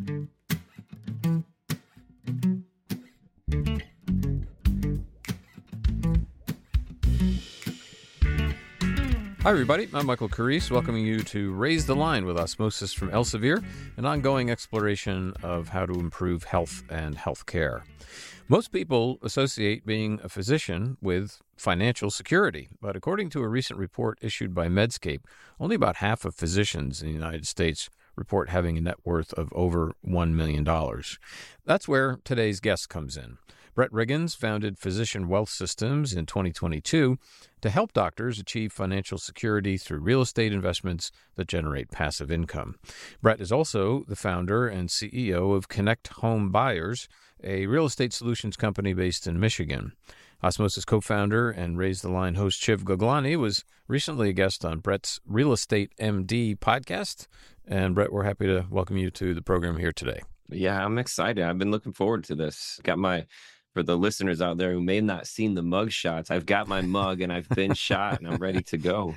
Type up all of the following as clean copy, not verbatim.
Hi, everybody. I'm Michael Carisse, welcoming you to Raise the Line with Osmosis from Elsevier, an ongoing exploration of how to improve health and healthcare. Most people associate being a physician with financial security, but according to a recent report issued by Medscape, only about half of physicians in the United States report having a net worth of over $1 million. That's where today's guest comes in. Brett Riggins founded Physician Wealth Systems in 2022 to help doctors achieve financial security through real estate investments that generate passive income. Brett is also the founder and CEO of Connect Home Buyers, a real estate solutions company based in Michigan. Osmosis co-founder and Raise the Line host Shiv Gaglani was recently a guest on Brett's Real Estate MD podcast. And Brett, we're happy to welcome you to the program here today. Yeah, I'm excited. I've been looking forward to this. For the listeners out there who may have not seen the mug shots, I've got my mug and I've been shot and I'm ready to go.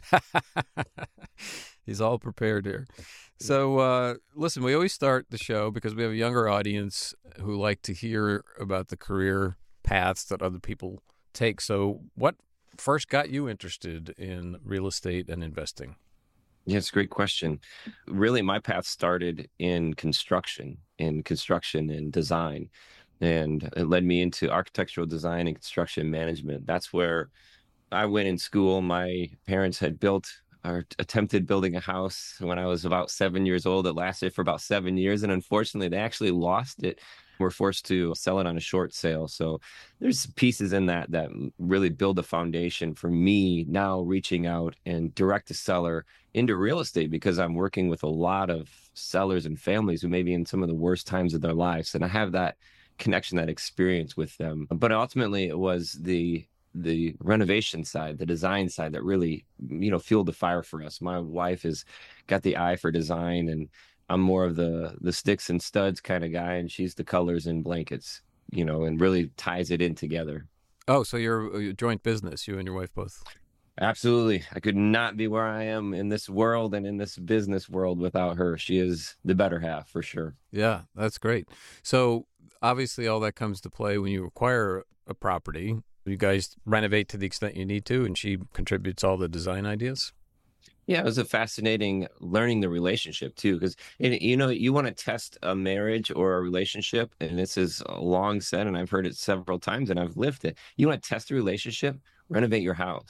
He's all prepared here. So, listen, we always start the show because we have a younger audience who like to hear about the career paths that other people take. So what first got you interested in real estate and investing? Yeah, it's a great question. Really, my path started in construction and design. And it led me into architectural design and construction management. That's where I went in school. My parents had attempted building a house when I was about 7 years old. It lasted for about 7 years. And unfortunately, they actually lost it. We're forced to sell it on a short sale. So there's pieces in that really build a foundation for me now reaching out and direct to seller into real estate, because I'm working with a lot of sellers and families who may be in some of the worst times of their lives. And I have that connection, that experience with them. But ultimately it was the renovation side, the design side that really, fueled the fire for us. My wife has got the eye for design, and I'm more of the sticks and studs kind of guy, and she's the colors and blankets, and really ties it in together. Oh, so you're a joint business, you and your wife both? Absolutely. I could not be where I am in this world and in this business world without her. She is the better half for sure. Yeah, that's great. So obviously all that comes to play when you acquire a property. You guys renovate to the extent you need to, and she contributes all the design ideas? Yeah, it was a fascinating learning the relationship too, because you want to test a marriage or a relationship, and this is long said, and I've heard it several times, and I've lived it. You want to test a relationship, renovate your house,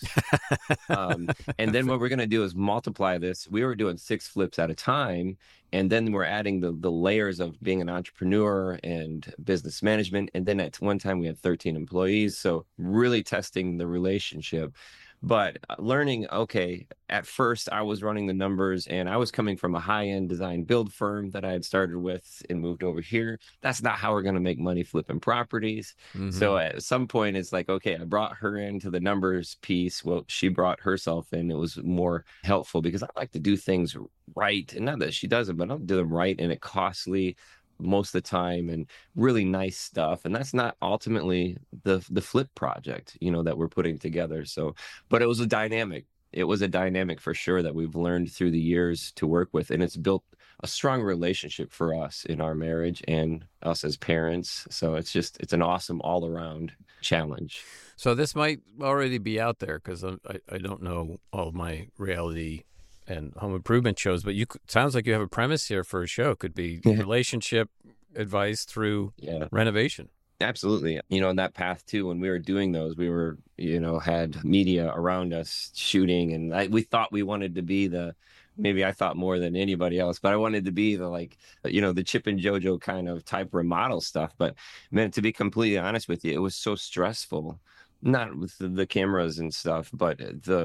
and then what we're going to do is multiply this. We were doing 6 flips at a time, and then we're adding the layers of being an entrepreneur and business management, and then at one time we had 13 employees. So really testing the relationship. But learning, okay, at first I was running the numbers and I was coming from a high-end design build firm that I had started with and moved over here. That's not how we're going to make money flipping properties. Mm-hmm. So at some point it's like, okay, I brought her into the numbers piece. Well, she brought herself in. It was more helpful because I like to do things right. And not that she doesn't, but I'll do them right. And it costly most of the time and really nice stuff. And that's not ultimately the flip project, that we're putting together. So, but it was a dynamic. It was a dynamic for sure that we've learned through the years to work with. And it's built a strong relationship for us in our marriage and us as parents. So it's an awesome all around challenge. So this might already be out there because I don't know all of my reality and home improvement shows, but sounds like you have a premise here for a show. It could be relationship advice through renovation. Absolutely. In that path too, when we were doing those, we were, had media around us shooting, and we thought we wanted to be maybe I thought more than anybody else, but I wanted to be the Chip and JoJo kind of type remodel stuff. But man, to be completely honest with you, it was so stressful, not with the cameras and stuff, but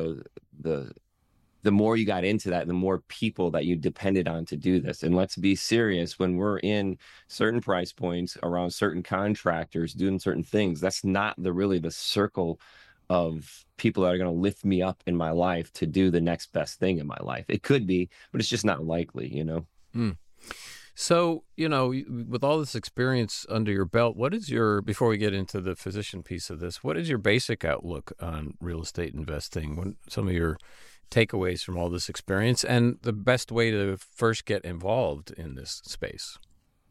the more you got into that, the more people that you depended on to do this. And let's be serious, when we're in certain price points around certain contractors doing certain things, that's not really the circle of people that are going to lift me up in my life to do the next best thing in my life. It could be, but it's just not likely, Mm. So, with all this experience under your belt, before we get into the physician piece of this, what is your basic outlook on real estate investing? Some of your takeaways from all this experience and the best way to first get involved in this space?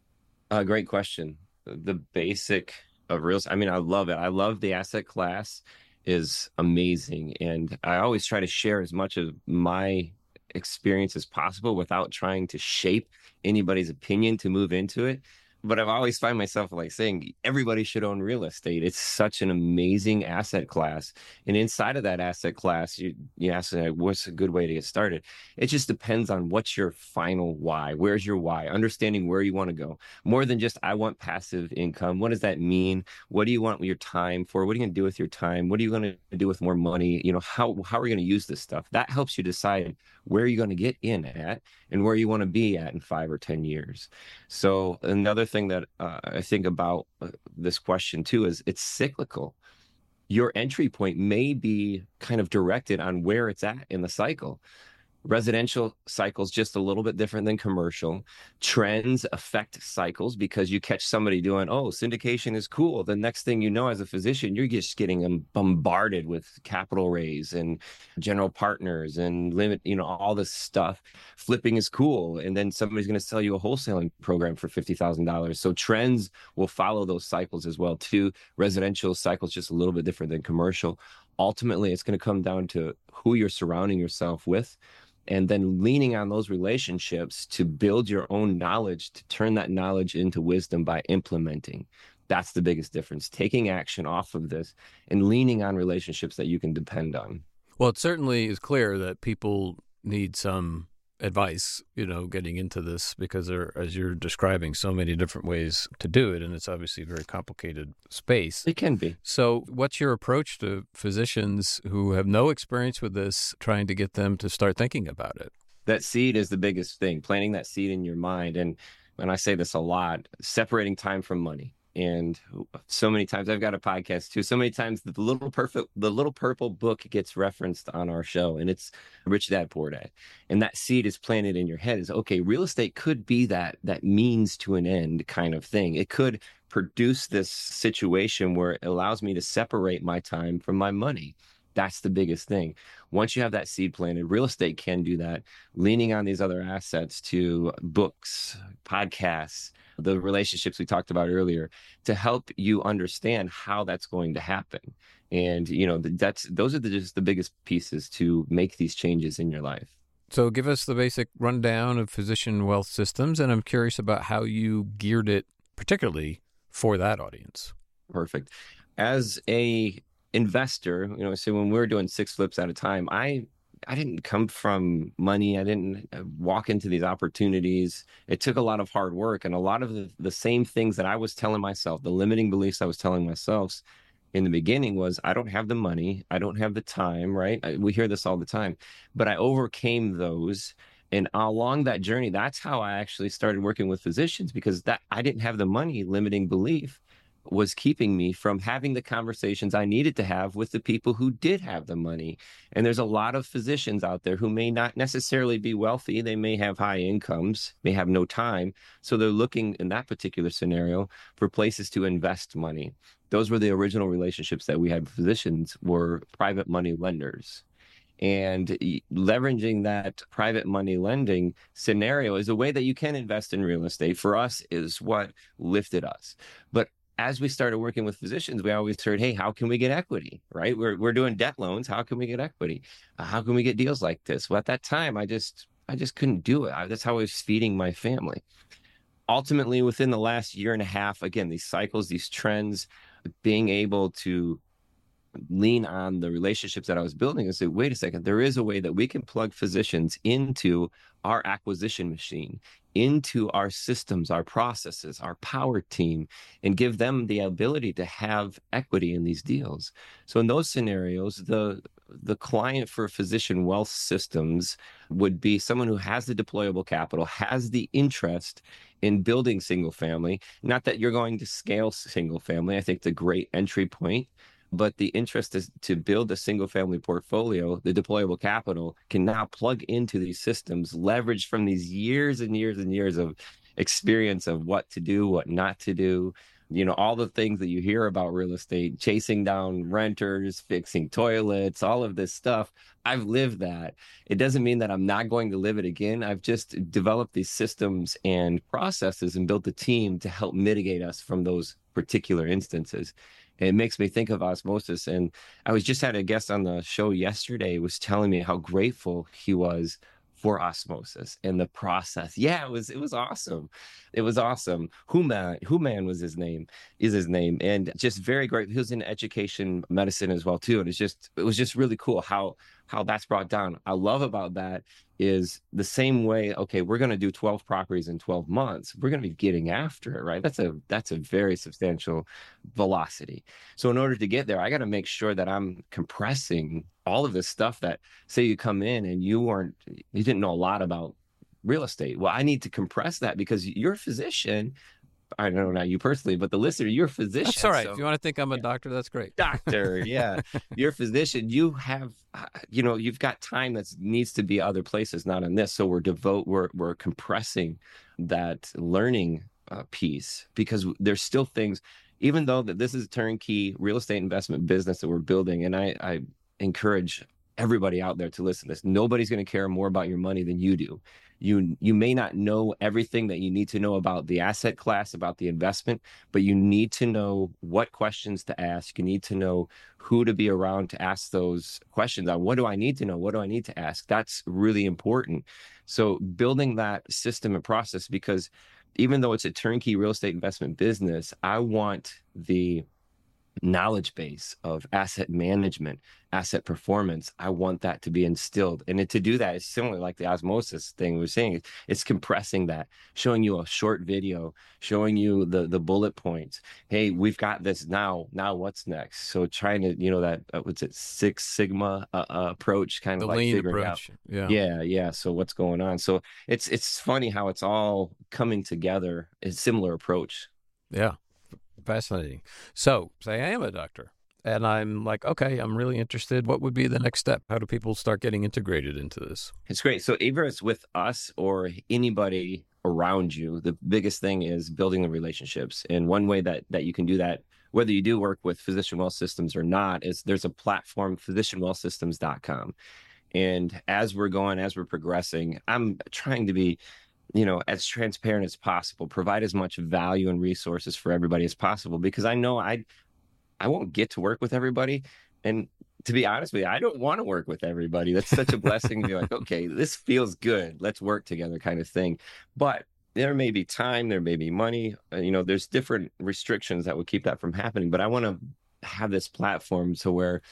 Great question. The basic of real, I mean, I love it. I love the asset class is amazing. And I always try to share as much of my experience as possible without trying to shape anybody's opinion to move into it. But I've always find myself like saying everybody should own real estate. It's such an amazing asset class. And inside of that asset class, you ask what's a good way to get started? It just depends on what's your final why. Where's your why? Understanding where you want to go more than just I want passive income. What does that mean? What do you want your time for? What are you going to do with your time? What are you going to do with more money? How are you going to use this stuff? That helps you decide where you're going to get in at and where you want to be at in 5 or 10 years. So another thing that I think about this question too is it's cyclical. Your entry point may be kind of directed on where it's at in the cycle. Residential cycles just a little bit different than commercial. Trends affect cycles because you catch somebody doing, oh, syndication is cool. The next thing you know, as a physician, you're just getting bombarded with capital raise and general partners and limit, all this stuff. Flipping is cool. And then somebody's going to sell you a wholesaling program for $50,000. So trends will follow those cycles as well, too. Residential cycles just a little bit different than commercial. Ultimately, it's going to come down to who you're surrounding yourself with, and then leaning on those relationships to build your own knowledge, to turn that knowledge into wisdom by implementing. That's the biggest difference, taking action off of this and leaning on relationships that you can depend on. Well, it certainly is clear that people need some advice, getting into this, because there are, as you're describing, so many different ways to do it, and it's obviously a very complicated space. It can be. So what's your approach to physicians who have no experience with this, trying to get them to start thinking about it? That seed is the biggest thing, planting that seed in your mind. And I say this a lot, separating time from money. And so many times, I've got a podcast too, so many times the little purple book gets referenced on our show, and it's Rich Dad Poor Dad. And that seed is planted in your head is, okay, real estate could be that means to an end kind of thing. It could produce this situation where it allows me to separate my time from my money. That's the biggest thing. Once you have that seed planted, real estate can do that, leaning on these other assets to books, podcasts, the relationships we talked about earlier, to help you understand how that's going to happen. And, those are just the biggest pieces to make these changes in your life. So give us the basic rundown of Physician Wealth Systems, and I'm curious about how you geared it particularly for that audience. Perfect. As a investor, so when we were doing 6 flips at a time, I didn't come from money. I didn't walk into these opportunities. It took a lot of hard work, and a lot of the same things that I was telling myself, the limiting beliefs I was telling myself in the beginning was, I don't have the money. I don't have the time, right? We hear this all the time, but I overcame those. And along that journey, that's how I actually started working with physicians, because that I didn't have the money limiting belief was keeping me from having the conversations I needed to have with the people who did have the money. And there's a lot of physicians out there who may not necessarily be wealthy. They may have high incomes, may have no time. So they're looking in that particular scenario for places to invest money. Those were the original relationships that we had with physicians, were private money lenders. And leveraging that private money lending scenario is a way that you can invest in real estate. For us, is what lifted us. But as we started working with physicians, we always heard, hey, how can we get equity, right? We're doing debt loans. How can we get equity? How can we get deals like this? Well, at that time, I just couldn't do it. That's how I was feeding my family. Ultimately, within the last year and a half, again, these cycles, these trends, being able to lean on the relationships that I was building and say, wait a second, there is a way that we can plug physicians into our acquisition machine, into our systems, our processes, our power team, and give them the ability to have equity in these deals. So in those scenarios, the client for Physician Wealth Systems would be someone who has the deployable capital, has the interest in building single family. Not that you're going to scale single family. I think it's a great entry point. But the interest is to build a single family portfolio. The deployable capital can now plug into these systems, leverage from these years and years and years of experience of what to do, what not to do, all the things that you hear about real estate, chasing down renters, fixing toilets, all of this stuff. I've lived that. It doesn't mean that I'm not going to live it again. I've just developed these systems and processes and built a team to help mitigate us from those particular instances. And it makes me think of osmosis. And I was just had a guest on the show yesterday was telling me how grateful he was for osmosis and the process. Yeah, it was awesome. It was awesome. Human was his name, is his name. And just very great. He was in education medicine as well, too. And it was just really cool how that's brought down. I love about that is the same way, okay, we're going to do 12 properties in 12 months. We're going to be getting after it, right? That's a very substantial velocity. So in order to get there, I got to make sure that I'm compressing all of this stuff that, say you come in and you didn't know a lot about real estate. Well, I need to compress that because you're a physician. I don't know, not you personally, but the listener, you're a physician. That's all right. So, if you want to think I'm a doctor, that's great. doctor, yeah. You're a physician. You have, you've got time that needs to be other places, not in this. So we're compressing that learning piece because there's still things, even though that this is a turnkey real estate investment business that we're building. And I encourage everybody out there to listen to this. Nobody's going to care more about your money than you do. You may not know everything that you need to know about the asset class, about the investment, but you need to know what questions to ask. You need to know who to be around to ask those questions on. What do I need to know? What do I need to ask? That's really important. So building that system and process, because even though it's a turnkey real estate investment business, I want the knowledge base of asset management, asset performance. I want that to be instilled. And to do that is similar like the osmosis thing we were saying. It's compressing that, showing you a short video, showing you the bullet points. Hey, we've got this now. Now what's next? So trying to, that, what's it, Six Sigma approach, kind of The like lean figuring approach. out. Yeah. So what's going on? So it's funny how it's all coming together. It's a similar approach. Yeah. Fascinating. So, say I am a doctor and I'm like, okay, I'm really interested. What would be the next step? How do people start getting integrated into this? It's great. So either it's with us or anybody around you, the biggest thing is building the relationships. And one way that you can do that, whether you do work with Physician Wealth Systems or not, is there's a platform, physicianwealthsystems.com. And as we're progressing, I'm trying to be as transparent as possible, provide as much value and resources for everybody as possible, because I know I won't get to work with everybody. And to be honest with you, I don't want to work with everybody. That's such a blessing to be like, okay, this feels good. Let's work together kind of thing. But there may be time, there may be money, there's different restrictions that would keep that from happening. But I want to have this platform to where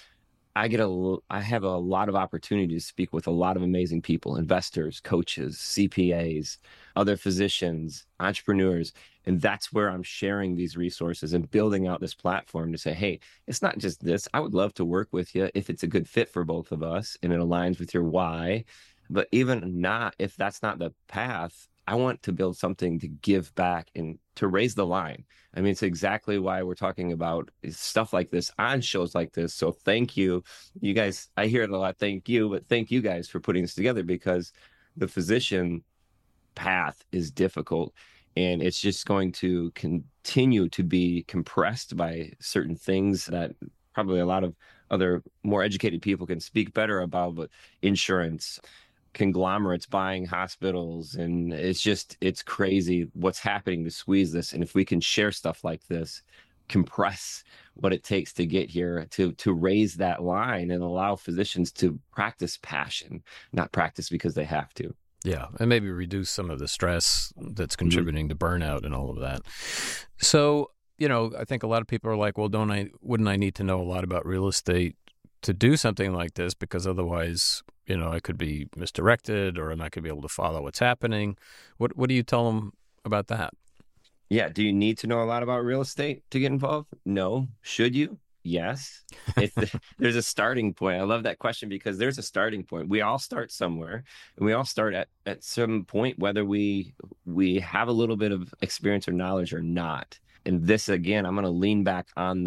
I have a lot of opportunity to speak with a lot of amazing people, investors, coaches, CPAs, other physicians, entrepreneurs. And that's where I'm sharing these resources and building out this platform to say, hey, it's not just this. I would love to work with you if it's a good fit for both of us and it aligns with your why. But even not, if that's not the path, I want to build something to give back and to raise the line. I mean, it's exactly why we're talking about stuff like this on shows like this. So thank you. You guys, I hear it a lot. Thank you. But thank you guys for putting this together, because the physician path is difficult. And it's just going to continue to be compressed by certain things that probably a lot of other more educated people can speak better about, but insurance, conglomerates buying hospitals, and it's crazy what's happening to squeeze this. And if we can share stuff like this, compress what it takes to get here, to raise that line and allow physicians to practice passion, not practice because they have to. Yeah, and maybe reduce some of the stress that's contributing to burnout and all of that. So, I think a lot of people are like, well, wouldn't I need to know a lot about real estate to do something like this? Because otherwise, I could be misdirected, or I'm not going to be able to follow what's happening. What do you tell them about that? Yeah. Do you need to know a lot about real estate to get involved? No. Should you? Yes. There's a starting point. I love that question because there's a starting point. We all start somewhere, and we all start at some point, whether we have a little bit of experience or knowledge or not. And this, again, I'm going to lean back on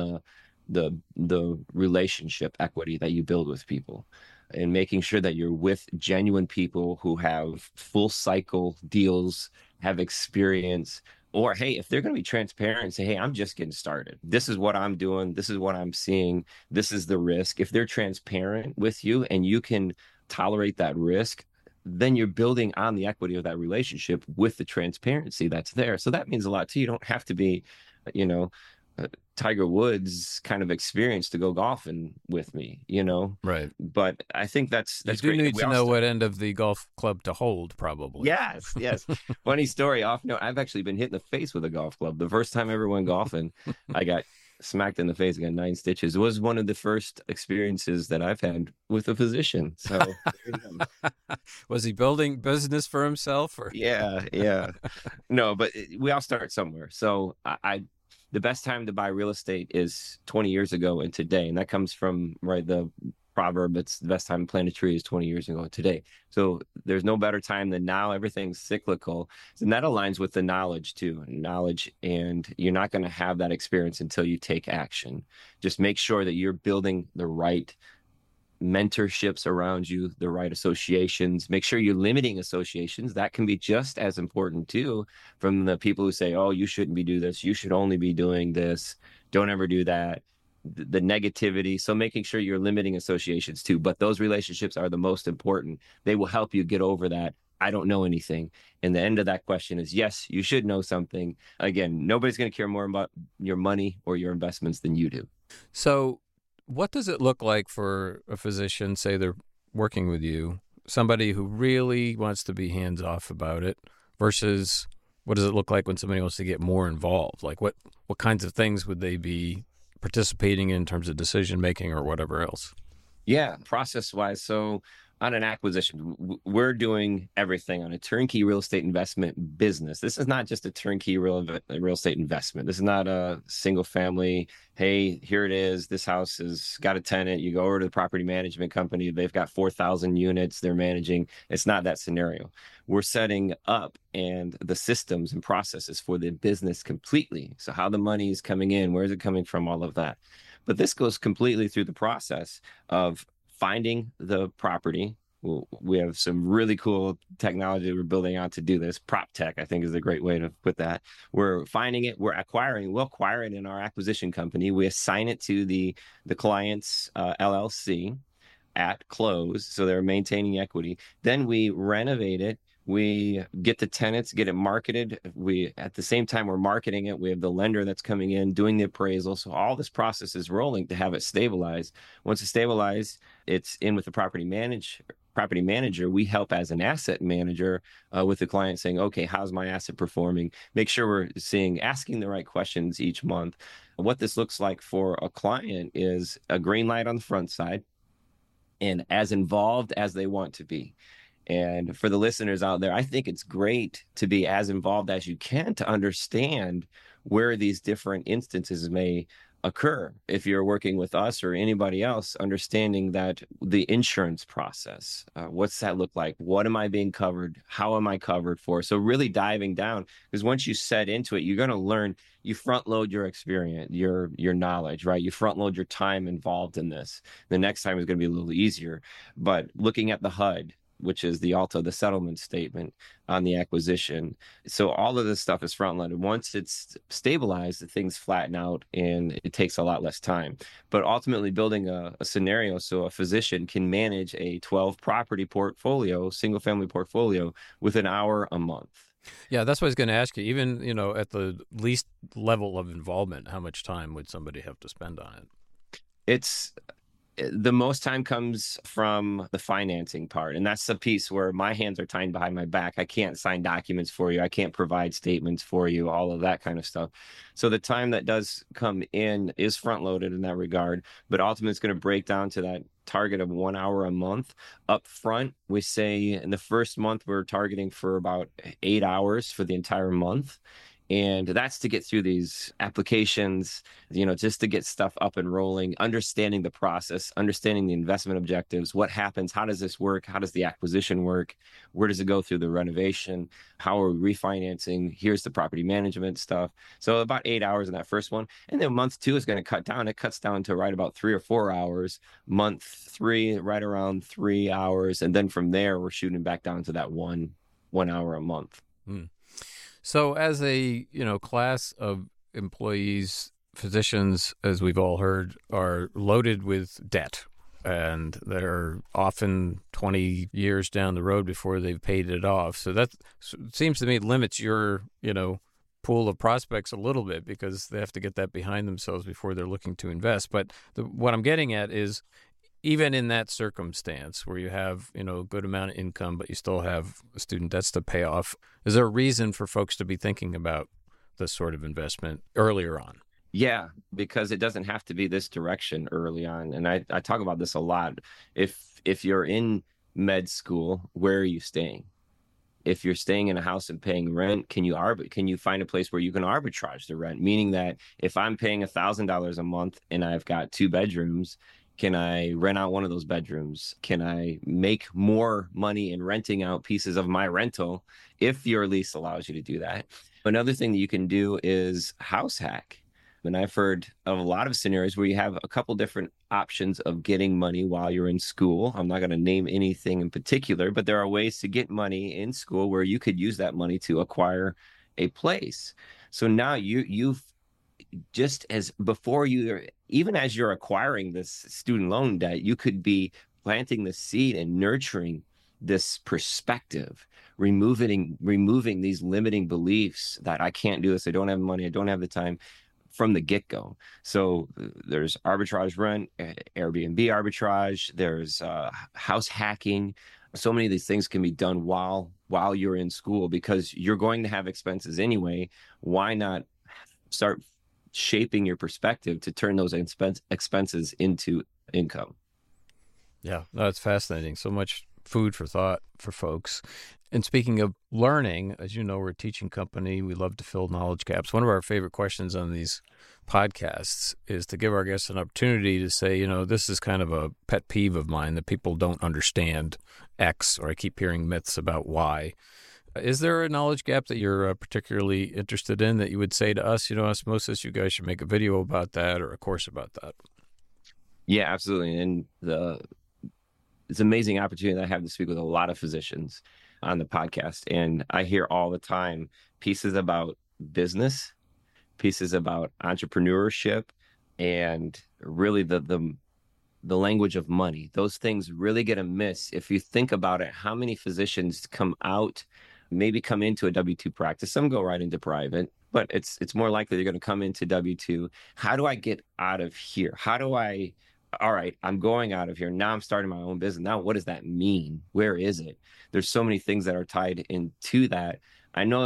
the relationship equity that you build with people, and making sure that you're with genuine people who have full cycle deals, have experience, Or, hey, if they're going to be transparent and say, hey, I'm just getting started. This is what I'm doing. This is what I'm seeing. This is the risk. If they're transparent with you and you can tolerate that risk, then you're building on the equity of that relationship with the transparency that's there. So that means a lot too. You don't have to be, you know, Tiger Woods kind of experience to go golfing with me, Right. But I think You that's do great. need to know what end of the golf club to hold, probably. Yes, yes. Funny story. Off note, I've actually been hit in the face with a golf club. The first time I ever went golfing, I got smacked in the face. I got 9 stitches. It was one of the first experiences that I've had with a physician. So, Was he building business for himself, or? yeah, yeah. No, but we all start somewhere. So the best time to buy real estate is 20 years ago and today. And that comes from, right, the proverb, it's the best time to plant a tree is 20 years ago and today. So there's no better time than now. Everything's cyclical. And that aligns with the knowledge too. Knowledge, and you're not going to have that experience until you take action. Just make sure that you're building the right mentorships around you, the right associations. Make sure you're limiting associations. That can be just as important too, from the people who say, oh, you shouldn't be doing this. You should only be doing this. Don't ever do that. The negativity. So making sure you're limiting associations too. But those relationships are the most important. They will help you get over that. I don't know anything. And the end of that question is, yes, you should know something. Again, nobody's going to care more about your money or your investments than you do. So what does it look like for a physician, say they're working with you, somebody who really wants to be hands off about it, versus what does it look like when somebody wants to get more involved? Like what kinds of things would they be participating in terms of decision making or whatever else? Yeah, process wise. So on an acquisition, we're doing everything on a turnkey real estate investment business. This is not just a turnkey real estate investment. This is not a single family. Hey, here it is. This house has got a tenant. You go over to the property management company. They've got 4,000 units they're managing. It's not that scenario. We're setting up and the systems and processes for the business completely. So how the money is coming in, where is it coming from, all of that. But this goes completely through the process of finding the property. We have some really cool technology we're building out to do this. Prop tech, I think, is a great way to put that. We're finding it. We'll acquire it in our acquisition company. We assign it to the client's LLC at close, so they're maintaining equity. Then we renovate it. We get the tenants, get it marketed. We, at the same time we're marketing it, we have the lender that's coming in, doing the appraisal. So all this process is rolling to have it stabilized. Once it's stabilized, it's in with the property manager. We help as an asset manager with the client, saying, okay, how's my asset performing? Make sure we're asking the right questions each month. What this looks like for a client is a green light on the front side and as involved as they want to be. And for the listeners out there, I think it's great to be as involved as you can to understand where these different instances may occur. If you're working with us or anybody else, understanding that the insurance process, what's that look like? What am I being covered? How am I covered for? So really diving down, because once you set into it, you're going to learn. You front load your experience, your knowledge, right? You front load your time involved in this. The next time is going to be a little easier. But looking at the HUD, which is the ALTA, the settlement statement on the acquisition. So all of this stuff is front-loaded. Once it's stabilized, things flatten out and it takes a lot less time. But ultimately building a scenario so a physician can manage a 12-property portfolio, single-family portfolio, with an hour a month. Yeah, that's what I was going to ask you. Even, at the least level of involvement, how much time would somebody have to spend on it? It's the most time comes from the financing part. And that's the piece where my hands are tied behind my back. I can't sign documents for you. I can't provide statements for you, all of that kind of stuff. So the time that does come in is front loaded in that regard, but ultimately it's going to break down to that target of 1 hour a month. Up front, we say in the first month, we're targeting for about 8 hours for the entire month. And that's to get through these applications, just to get stuff up and rolling, understanding the process, understanding the investment objectives, what happens, how does this work, how does the acquisition work, where does it go through the renovation, how are we refinancing, here's the property management stuff. So about 8 hours in that first one. And then month 2 is going to cut down. It cuts down to right about 3 or 4 hours. Month 3, right around 3 hours. And then from there, we're shooting back down to that one hour a month. Hmm. So as a, class of employees, physicians, as we've all heard, are loaded with debt. And they're often 20 years down the road before they've paid it off. So that seems to me limits your, pool of prospects a little bit because they have to get that behind themselves before they're looking to invest. But what I'm getting at is even in that circumstance where you have, a good amount of income, but you still have student debts to pay off, is there a reason for folks to be thinking about this sort of investment earlier on? Yeah, because it doesn't have to be this direction early on. And I talk about this a lot. If you're in med school, where are you staying? If you're staying in a house and paying rent, can you find a place where you can arbitrage the rent? Meaning that if I'm paying $1,000 a month and I've got 2 bedrooms, can I rent out one of those bedrooms? Can I make more money in renting out pieces of my rental if your lease allows you to do that? Another thing that you can do is house hack. And I've heard of a lot of scenarios where you have a couple different options of getting money while you're in school. I'm not going to name anything in particular, but there are ways to get money in school where you could use that money to acquire a place. So now you've just as before you, even as you're acquiring this student loan debt, you could be planting the seed and nurturing this perspective, removing these limiting beliefs that I can't do this, I don't have money, I don't have the time, from the get-go. So there's arbitrage rent, Airbnb arbitrage, there's house hacking. So many of these things can be done while you're in school because you're going to have expenses anyway. Why not start shaping your perspective to turn those expenses into income? Yeah, no, it's fascinating. So much food for thought for folks. And speaking of learning, as you know, we're a teaching company. We love to fill knowledge gaps. One of our favorite questions on these podcasts is to give our guests an opportunity to say, this is kind of a pet peeve of mine that people don't understand X, or I keep hearing myths about Y. Is there a knowledge gap that you're particularly interested in that you would say to us, Osmosis, you guys should make a video about that or a course about that? Yeah, absolutely. And it's an amazing opportunity that I have to speak with a lot of physicians on the podcast. And I hear all the time pieces about business, pieces about entrepreneurship, and really the language of money. Those things really get a miss. If you think about it, how many physicians maybe come into a W-2 practice? Some go right into private, but it's more likely they're going to come into W-2. How do I get out of here? All right, I'm going out of here. Now I'm starting my own business. Now, what does that mean? Where is it? There's so many things that are tied into that. I know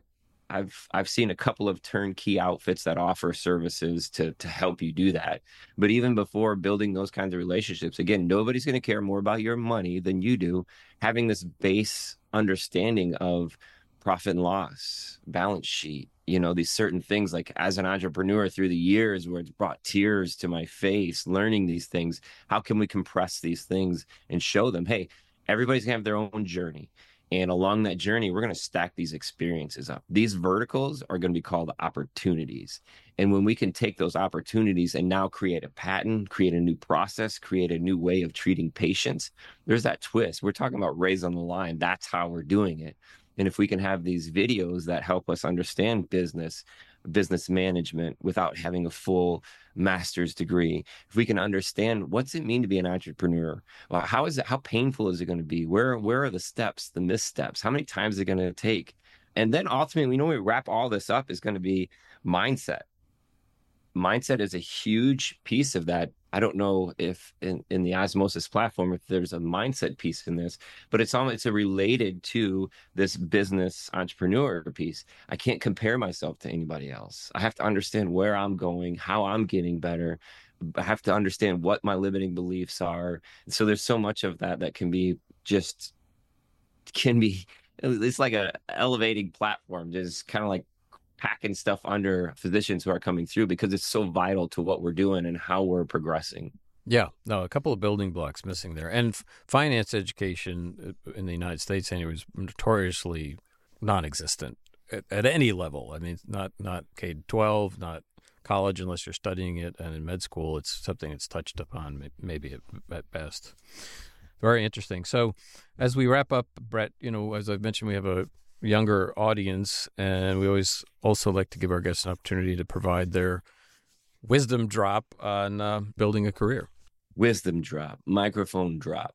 I've seen a couple of turnkey outfits that offer services to help you do that. But even before building those kinds of relationships, again, nobody's going to care more about your money than you do. Having this base understanding of profit and loss, balance sheet, these certain things, like as an entrepreneur through the years where it's brought tears to my face, learning these things, how can we compress these things and show them, hey, everybody's gonna have their own journey. And along that journey, we're going to stack these experiences up. These verticals are going to be called opportunities. And when we can take those opportunities and now create a patent, create a new process, create a new way of treating patients, there's that twist. We're talking about Raised on the Line. That's how we're doing it. And if we can have these videos that help us understand business management without having a full master's degree, if we can understand what's it mean to be an entrepreneur, well, how painful is it going to be? Where are the steps, the missteps? How many times is it going to take? And then ultimately, we wrap all this up is going to be mindset. Mindset is a huge piece of that. I don't know if in the Osmosis platform, if there's a mindset piece in this, but it's related to this business entrepreneur piece. I can't compare myself to anybody else. I have to understand where I'm going, how I'm getting better. I have to understand what my limiting beliefs are. So there's so much of that can be it's like a elevating platform, just kind of like packing stuff under physicians who are coming through because it's so vital to what we're doing and how we're progressing. Yeah, no, a couple of building blocks missing there. And finance education in the United States anyway is notoriously non-existent at any level. I mean, not K-12, not college unless you're studying it, and in med school it's something that's touched upon maybe at best. Very interesting. So as we wrap up, Brett, as I've mentioned, we have a younger audience, and we always also like to give our guests an opportunity to provide their wisdom drop on building a career. Wisdom drop, microphone drop.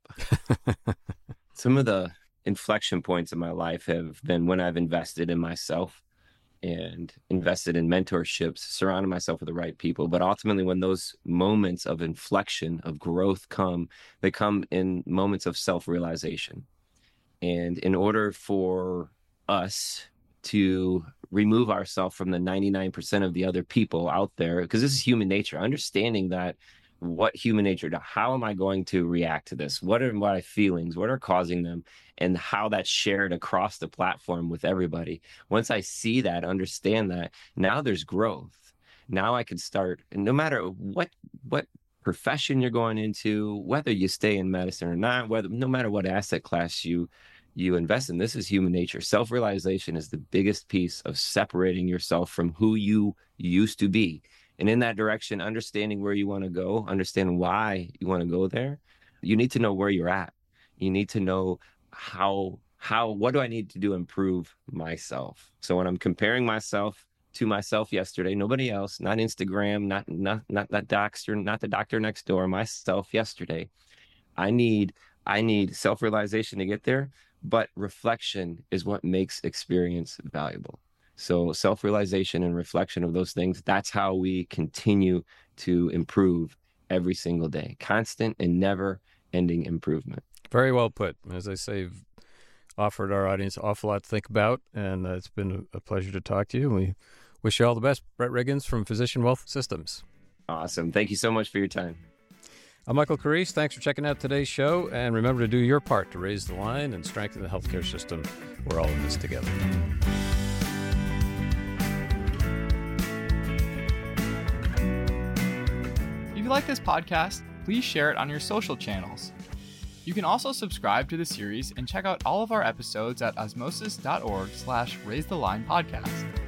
Some of the inflection points in my life have been when I've invested in myself and invested in mentorships, surrounded myself with the right people. But ultimately, when those moments of inflection, of growth come, they come in moments of self-realization. And in order for us to remove ourselves from the 99% of the other people out there, because this is human nature, understanding that what human nature, how am I going to react to this? What are my feelings? What are causing them? And how that's shared across the platform with everybody. Once I see that, understand that, now there's growth. Now I can start, and no matter what profession you're going into, whether you stay in medicine or not, no matter what asset class you invest in, this is human nature. Self-realization is the biggest piece of separating yourself from who you used to be. And in that direction, understanding where you want to go, understand why you want to go there. You need to know where you're at. You need to know what do I need to do to improve myself? So when I'm comparing myself to myself yesterday, nobody else, not Instagram, not that doctor, not the doctor next door, myself yesterday. I need self-realization to get there, but reflection is what makes experience valuable. So self-realization and reflection of those things, that's how we continue to improve every single day. Constant and never-ending improvement. Very well put. As I say, you've offered our audience an awful lot to think about, and it's been a pleasure to talk to you. We wish you all the best. Brett Riggins from Physician Wealth Systems. Awesome. Thank you so much for your time. I'm Michael Carrese. Thanks for checking out today's show, and remember to do your part to raise the line and strengthen the healthcare system. We're all in this together. If you like this podcast, please share it on your social channels. You can also subscribe to the series and check out all of our episodes at osmosis.org/raisethelinepodcast.